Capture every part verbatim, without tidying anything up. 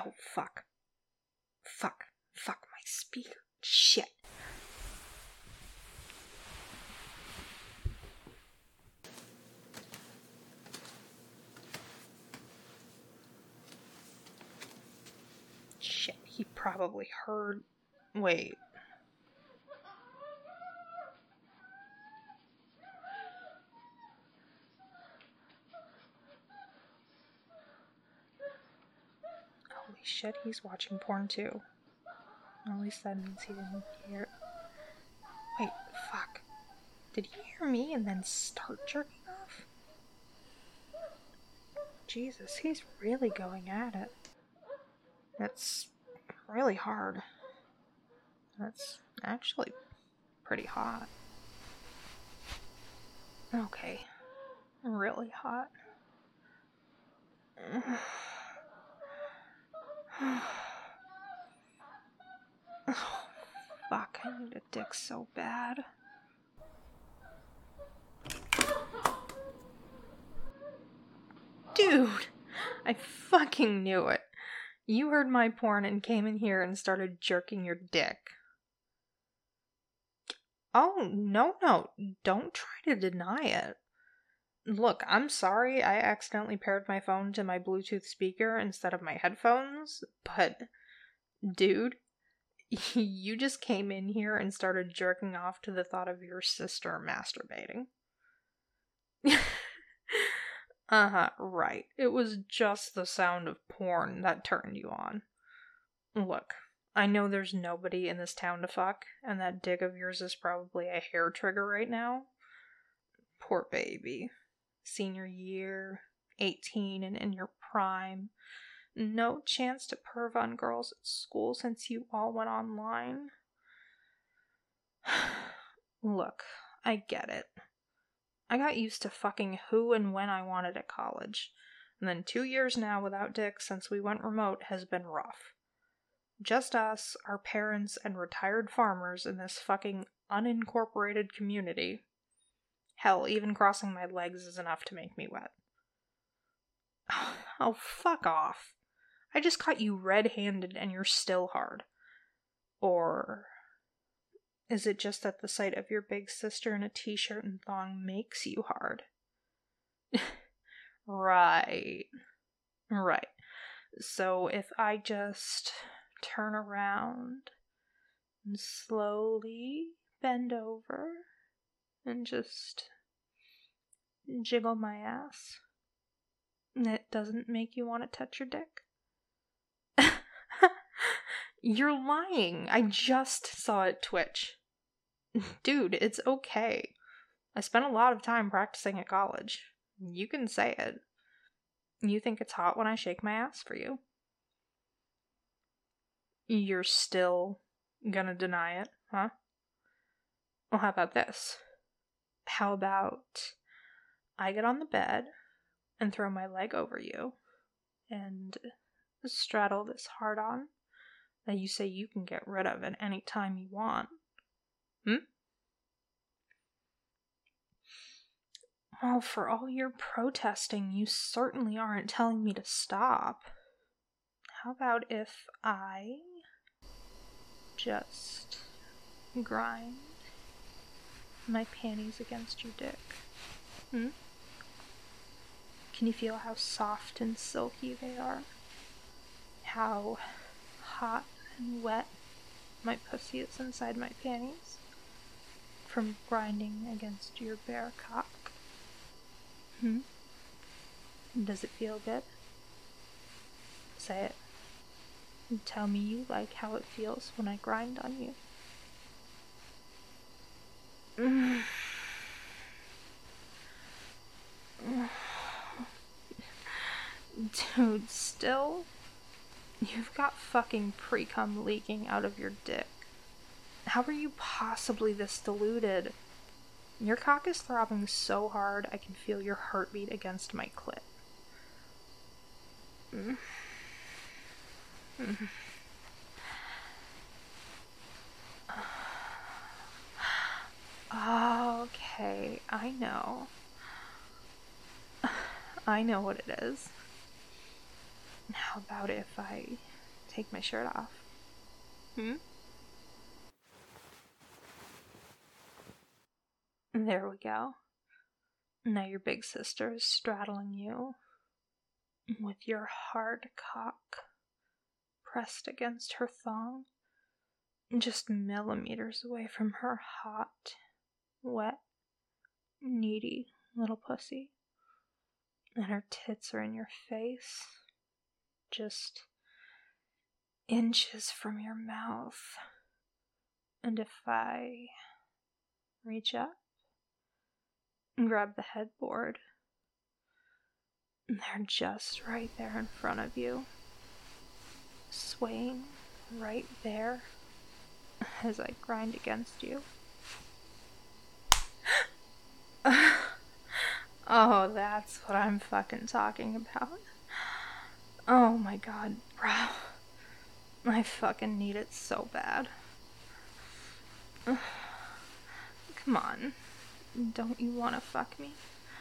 Oh, fuck. Fuck. Fuck my speaker. Shit. Shit, he probably heard... Wait. Holy shit, he's watching porn too. At least that means he didn't hear... Wait, fuck. Did he hear me and then start jerking off? Jesus, he's really going at it. That's really hard. That's actually pretty hot. Okay. Really hot. Oh, fuck, I need a dick so bad. Dude! I fucking knew it. You heard my porn and came in here and started jerking your dick. Oh, no, no. Don't try to deny it. Look, I'm sorry I accidentally paired my phone to my Bluetooth speaker instead of my headphones, but, dude, you just came in here and started jerking off to the thought of your sister masturbating. Uh-huh, right. It was just the sound of porn that turned you on. Look, I know there's nobody in this town to fuck, and that dick of yours is probably a hair trigger right now. Poor baby. Senior year, eighteen and in your prime. No chance to perv on girls at school since you all went online. Look, I get it. I got used to fucking who and when I wanted at college. And then two years now without dick since we went remote has been rough. Just us, our parents, and retired farmers in this fucking unincorporated community. Hell, even crossing my legs is enough to make me wet. Oh, fuck off. I just caught you red-handed and you're still hard. Or... is it just that the sight of your big sister in a t-shirt and thong makes you hard? Right. Right. So if I just turn around and slowly bend over and just jiggle my ass, it doesn't make you want to touch your dick? You're lying. I just saw it twitch. Dude, it's okay. I spent a lot of time practicing at college. You can say it. You think it's hot when I shake my ass for you. You're still gonna deny it, huh? Well, how about this? How about I get on the bed and throw my leg over you and straddle this hard-on that you say you can get rid of at any time you want. Hmm? Well, for all your protesting, you certainly aren't telling me to stop. How about if I just grind my panties against your dick? Hmm? Can you feel how soft and silky they are? How hot and wet my pussy is inside my panties from grinding against your bare cock? Hmm? Does it feel good? Say it. And tell me you like how it feels when I grind on you. Mm. Dude, still? You've got fucking pre-cum leaking out of your dick. How are you possibly this deluded? Your cock is throbbing so hard I can feel your heartbeat against my clit. Mm. Mm. Okay, I know. I know what it is. How about if I take my shirt off? Hmm? There we go. Now your big sister is straddling you with your hard cock pressed against her thong, just millimeters away from her hot, wet, needy little pussy. And her tits are in your face, just inches from your mouth. And if I reach up and grab the headboard, they're just right there in front of you, swaying right there as I grind against you. Oh, that's what I'm fucking talking about. Oh my god, bro. I fucking need it so bad. Come on. Don't you wanna fuck me?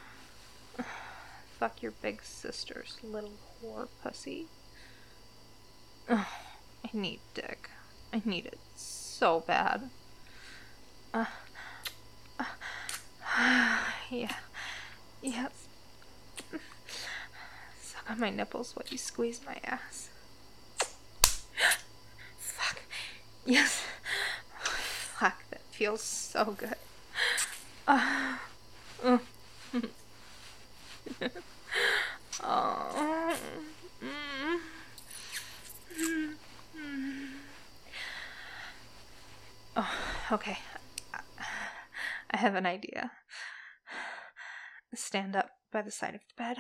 Fuck your big sister's little whore pussy. Oh, I need dick. I need it so bad. Uh, uh, yeah. Yes. Suck on my nipples while you squeeze my ass. Fuck. Yes. Fuck, that feels so good. Uh, uh. Oh. Mm. Mm. Mm. Oh, okay. I have an idea. Stand up by the side of the bed.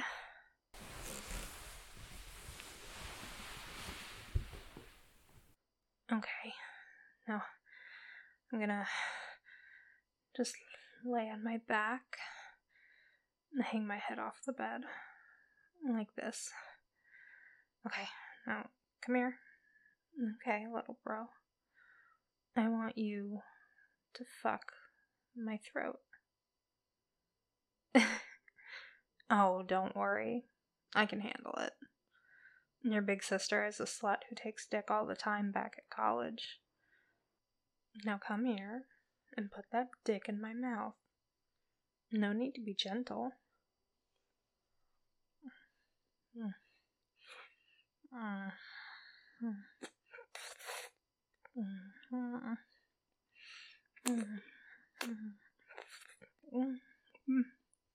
Okay. Now, I'm gonna just lay on my back and hang my head off the bed. Like this. Okay, now, come here. Okay, little bro. I want you to fuck my throat. Oh, don't worry. I can handle it. Your big sister is a slut who takes dick all the time back at college. Now come here and put that dick in my mouth. No need to be gentle. Mm. Mm. Mm. Mm. Mm. Mm. Mm.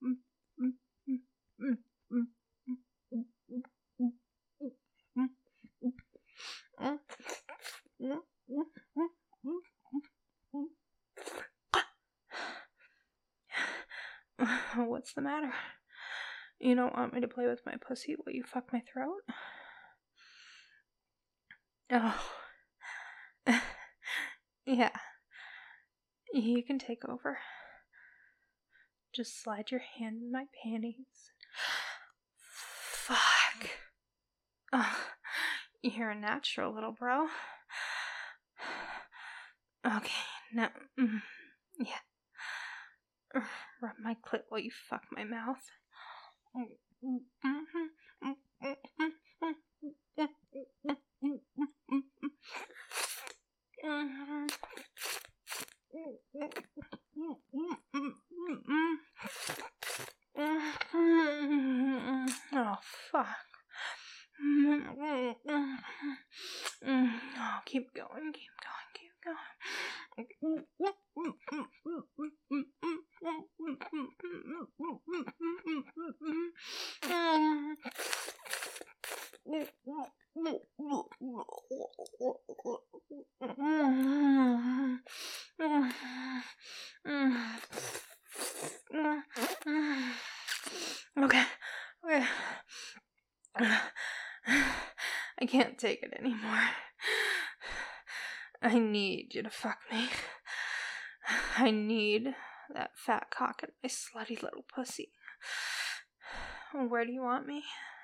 What's the matter? You don't want me to play with my pussy while you fuck my throat? Oh. Yeah. You can take over. Just slide your hand in my panties. Fuck. Oh, you're a natural, little bro. Okay, now, mm, yeah. Rub my clit while you fuck my mouth. Oh, fuck. Oh, keep going, keep going, keep going. Okay, okay. I can't take it anymore. I need you to fuck me. I need that fat cock in my slutty little pussy. Where do you want me?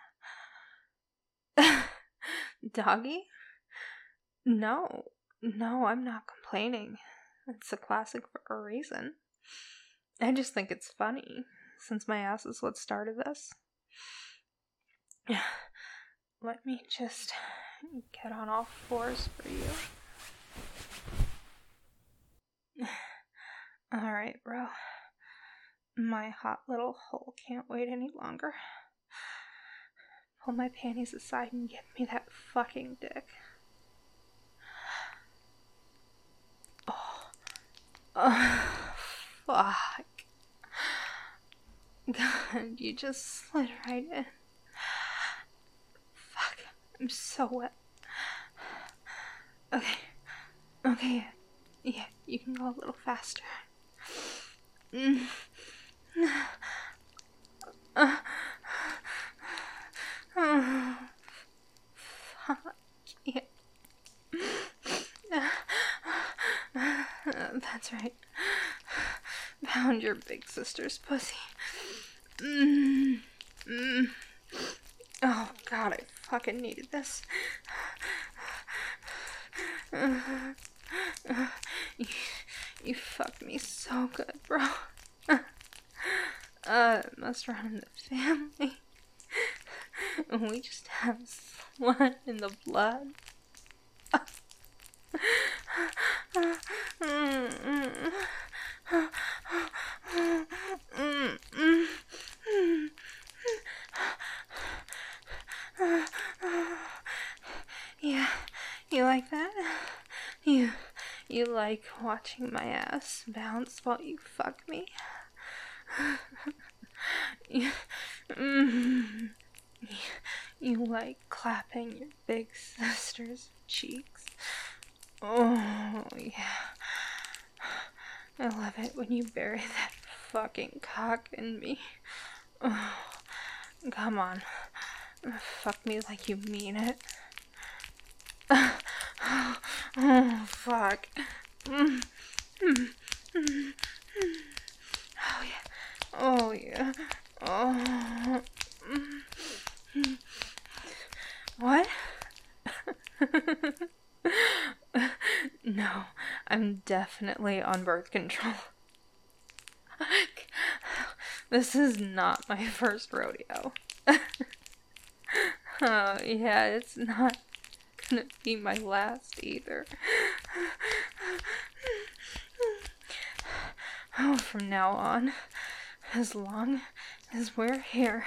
Doggy? No. No, I'm not complaining. It's a classic for a reason. I just think it's funny, since my ass is what started this. Let me just get on all fours for you. Alright, bro. My hot little hole can't wait any longer. Pull my panties aside and give me that fucking dick. Oh. Oh. Fuck. God, you just slid right in. Fuck, I'm so wet. Okay. Okay, yeah, you can go a little faster. Mm. Uh. Oh, fuck yeah. That's right. Pound your big sister's pussy. Mm. Mm. Oh god, I fucking needed this. You, you fucked me so good, bro. Uh, it must run in the family. We just have slut in the blood. Yeah, you like that? You, you like watching my ass bounce while you fuck me? you, mm, you, you like clapping your big sister's cheeks? Oh, yeah. I love it when you bury that fucking cock in me. Oh, come on. Fuck me like you mean it. Oh, fuck. Mm, mm, mm, mm. Oh, yeah. Oh, yeah. Oh. Mm, mm. What? No, I'm definitely on birth control. This is not my first rodeo. Oh, yeah, it's not gonna be my last either. Oh, from now on, as long as we're here,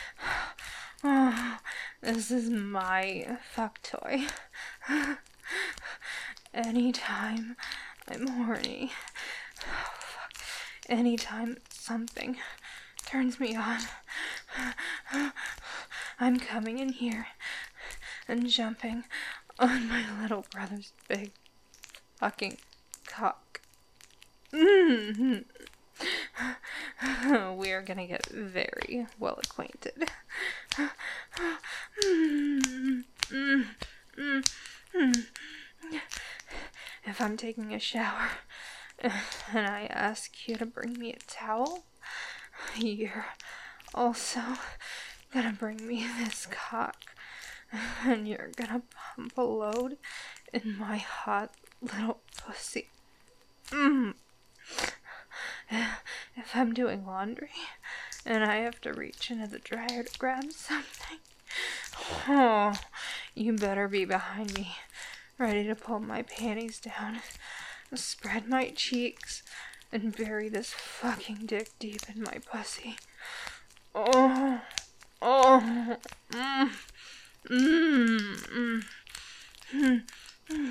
oh, this is my fuck toy. Anytime I'm horny, oh, fuck. Anytime something turns me on, I'm coming in here and jumping on my little brother's big fucking cock. Mm-hmm. We're gonna get very well acquainted. If I'm taking a shower and I ask you to bring me a towel, you're also gonna bring me this cock, and you're gonna pump a load in my hot little pussy. Mm. If I'm doing laundry and I have to reach into the dryer to grab something, oh, you better be behind me, ready to pull my panties down, spread my cheeks, and bury this fucking dick deep in my pussy. Oh, oh, mm, mm, mm, mm, mm.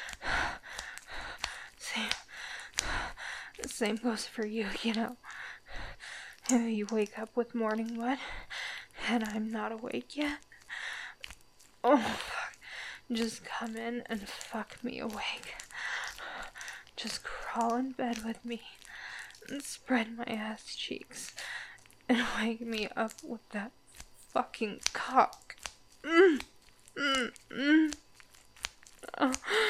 Same, same goes for you, you know. You wake up with morning wood, and I'm not awake yet. Oh, fuck. Just come in and fuck me awake. Just crawl in bed with me and spread my ass cheeks and wake me up with that fucking cock. Mm, mm, mm. Oh,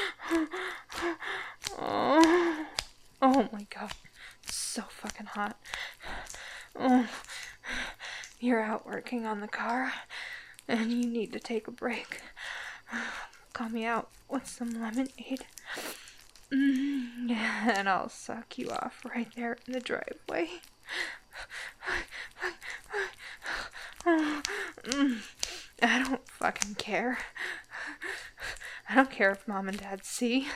oh, oh my god, it's so fucking hot. Oh, you're out working on the car and you need to take a break. Call me out with some lemonade. Mm, and I'll suck you off right there in the driveway. Mm, I don't fucking care. I don't care if Mom and Dad see.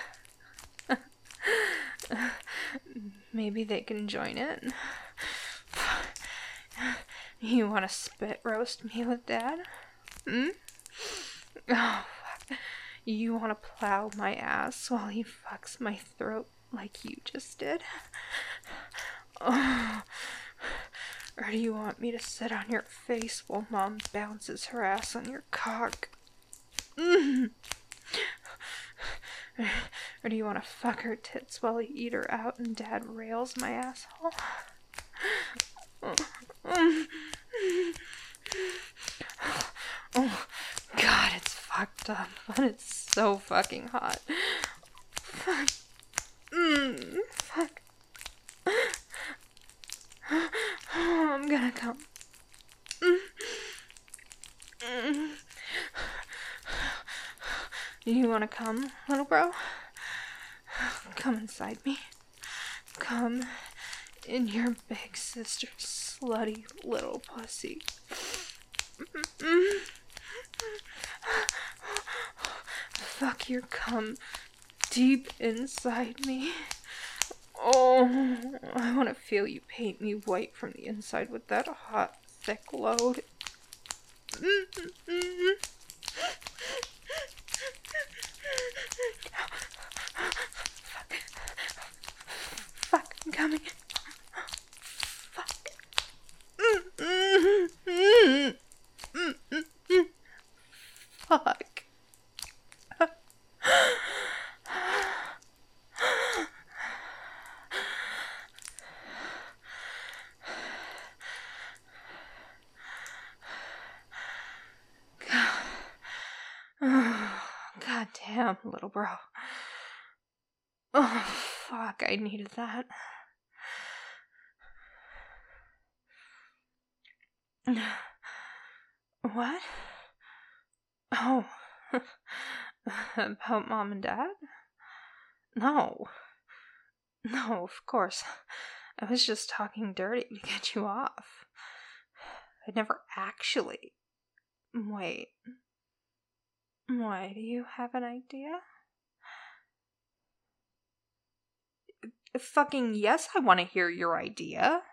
Maybe they can join it. You want to spit roast me with Dad? Hmm? Oh, fuck. You want to plow my ass while he fucks my throat like you just did? Oh. Or do you want me to sit on your face while Mom bounces her ass on your cock? Mm. Or do you want to fuck her tits while I eat her out and Dad rails my asshole? Oh, God, it's fucked up, but it's so fucking hot. Fuck. Mm, fuck. Oh, I'm gonna come. Mm. Mm. You wanna come, little bro? Come inside me. Come in your big sister's slutty little pussy. Mm. Fuck your cum deep inside me. Oh, I want to feel you paint me white from the inside with that hot, thick load. Fuck. Fuck, I'm coming. Fuck. Fuck. God damn, little bro. Oh, fuck, I needed that. What? Oh. About Mom and Dad? No. No, of course. I was just talking dirty to get you off. I never actually. Wait. Why, do you have an idea? Fucking yes, I want to hear your idea.